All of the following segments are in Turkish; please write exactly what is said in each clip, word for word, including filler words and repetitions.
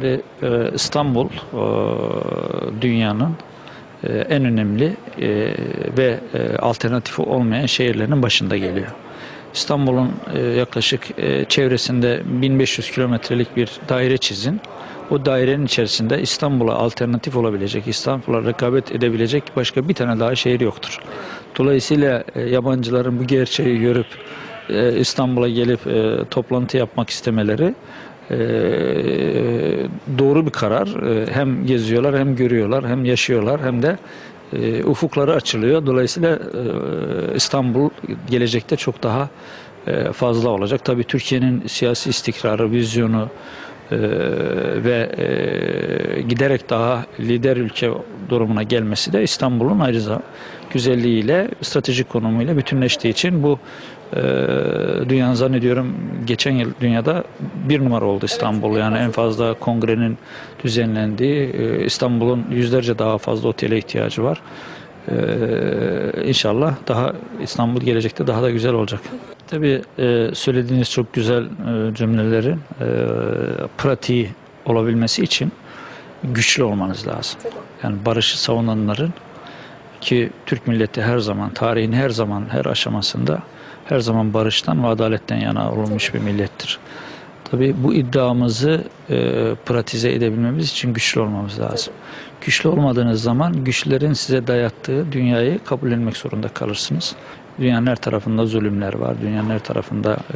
Şimdi e, İstanbul e, dünyanın e, en önemli e, ve e, alternatifi olmayan şehirlerin başında geliyor. İstanbul'un e, yaklaşık e, çevresinde bin beş yüz kilometrelik bir daire çizin. O dairenin içerisinde İstanbul'a alternatif olabilecek, İstanbul'a rekabet edebilecek başka bir tane daha şehir yoktur. Dolayısıyla e, yabancıların bu gerçeği görüp e, İstanbul'a gelip e, toplantı yapmak istemeleri e, doğru bir karar. E, hem geziyorlar, hem görüyorlar, hem yaşıyorlar, hem de e, ufukları açılıyor. Dolayısıyla e, İstanbul gelecekte çok daha e, fazla olacak. Tabii Türkiye'nin siyasi istikrarı, vizyonu e, ve e, giderek daha lider ülke durumuna gelmesi de İstanbul'un ayrıca güzelliğiyle, stratejik konumuyla bütünleştiği için bu e, dünyanın zannediyorum geçen yıl dünyada bir numara oldu İstanbul. Yani en fazla kongrenin düzenlendiği, e, İstanbul'un yüzlerce daha fazla otele ihtiyacı var. Ee, inşallah daha İstanbul gelecekte daha da güzel olacak. Tabii e, söylediğiniz çok güzel e, cümlelerin e, pratiği olabilmesi için güçlü olmanız lazım. Yani barışı savunanların, ki Türk milleti her zaman, tarihin her zaman, her aşamasında her zaman barıştan ve adaletten yana olmuş bir millettir. Tabii bu iddiamızı e, pratize edebilmemiz için güçlü olmamız lazım. Güçlü olmadığınız zaman güçlerin size dayattığı dünyayı kabullenmek zorunda kalırsınız. Dünyanın her tarafında zulümler var. Dünyanın her tarafında e,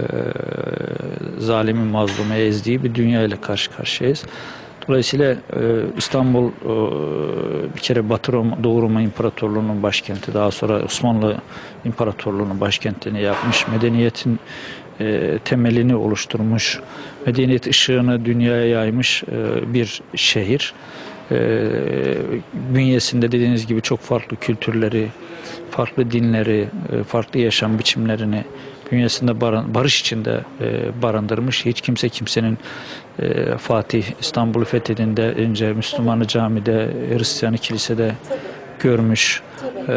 zalimin mazlumu ezdiği bir dünya ile karşı karşıyayız. Dolayısıyla e, İstanbul e, bir kere Batı Roma, Doğu Roma İmparatorluğu'nun başkenti, daha sonra Osmanlı İmparatorluğu'nun başkentini yapmış, medeniyetin e, temelini oluşturmuş, medeniyet ışığını dünyaya yaymış e, bir şehir. E, bünyesinde dediğiniz gibi çok farklı kültürleri, farklı dinleri, e, farklı yaşam biçimlerini bünyesinde baran, barış içinde e, barındırmış. Hiç kimse kimsenin e, Fatih İstanbul'u fethedinde önce Müslümanı camide, Hristiyanı kilisede görmüş. E,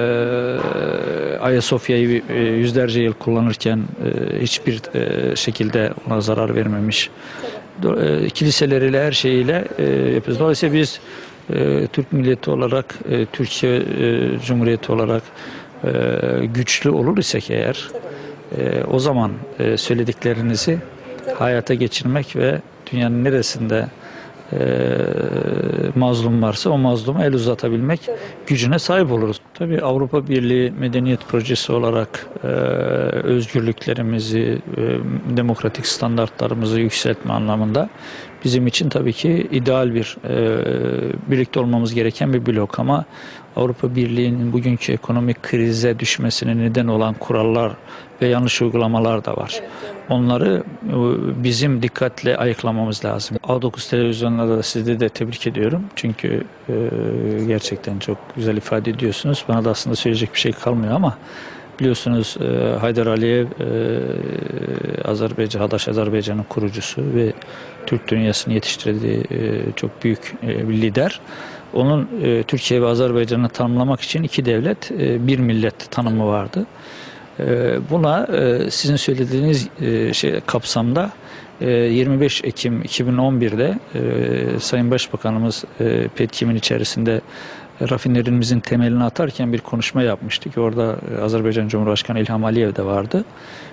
Ayasofya'yı e, yüzlerce yıl kullanırken e, hiçbir e, şekilde ona zarar vermemiş. E, kiliseleriyle, her şeyiyle e, yapıyoruz. Dolayısıyla biz e, Türk milleti olarak, e, Türkiye e, Cumhuriyeti olarak e, güçlü olur isek eğer, e, o zaman e, söylediklerinizi hayata geçirmek ve dünyanın neresinde e, mazlum varsa o mazluma el uzatabilmek gücüne sahip oluruz. Tabii Avrupa Birliği medeniyet projesi olarak e, özgürlüklerimizi, e, demokratik standartlarımızı yükseltme anlamında bizim için tabii ki ideal bir e, birlikte olmamız gereken bir blok, ama Avrupa Birliği'nin bugünkü ekonomik krize düşmesine neden olan kurallar ve yanlış uygulamalar da var. Onları bizim dikkatle ayıklamamız lazım. A dokuz televizyonlarda da sizi de tebrik ediyorum. Çünkü e, gerçekten çok güzel ifade ediyorsunuz. Bana da aslında söyleyecek bir şey kalmıyor, ama biliyorsunuz e, Haydar Aliyev, e, Azerbaycan, Hadaş Azerbaycan'ın kurucusu ve Türk dünyasını yetiştirdiği e, çok büyük e, bir lider. Onun e, Türkiye ve Azerbaycan'ı tanımlamak için iki devlet, e, bir millet tanımı vardı. E, buna e, sizin söylediğiniz e, şey kapsamda e, yirmi beş Ekim iki bin on bir'de e, Sayın Başbakanımız e, Petkim'in içerisinde rafinerimizin temelini atarken bir konuşma yapmıştık. Orada Azerbaycan Cumhurbaşkanı İlham Aliyev de vardı.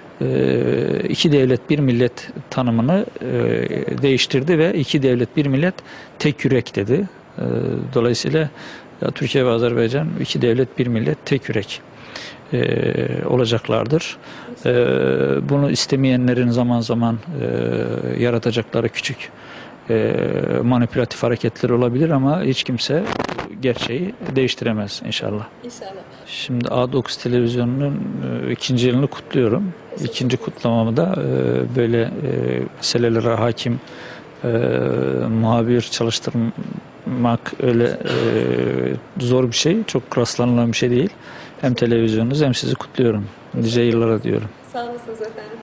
E, iki devlet bir millet tanımını e, değiştirdi ve iki devlet bir millet tek yürek dedi. E, dolayısıyla ya, Türkiye ve Azerbaycan iki devlet bir millet tek yürek e, olacaklardır. E, bunu istemeyenlerin zaman zaman e, yaratacakları küçük e, manipülatif hareketler olabilir, ama hiç kimse gerçeği değiştiremez inşallah. İnşallah. Şimdi A dokuz televizyonunun e, ikinci yılını kutluyorum. İkinci kutlamamı da e, böyle e, meselelere hakim e, muhabir çalıştırmak öyle e, zor bir şey, çok rastlanılan bir şey değil. Hem televizyonunuz hem sizi kutluyorum. Nice yıllara diyorum. Sağ olasınız efendim.